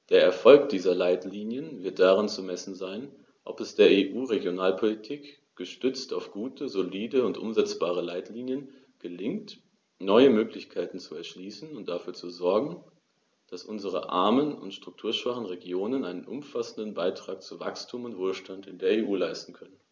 Der Erfolg dieser Leitlinien wird daran zu messen sein, ob es der EU-Regionalpolitik, gestützt auf gute, solide und umsetzbare Leitlinien, gelingt, neue Möglichkeiten zu erschließen und dafür zu sorgen, dass unsere armen und strukturschwachen Regionen einen umfassenden Beitrag zu Wachstum und Wohlstand in der EU leisten können.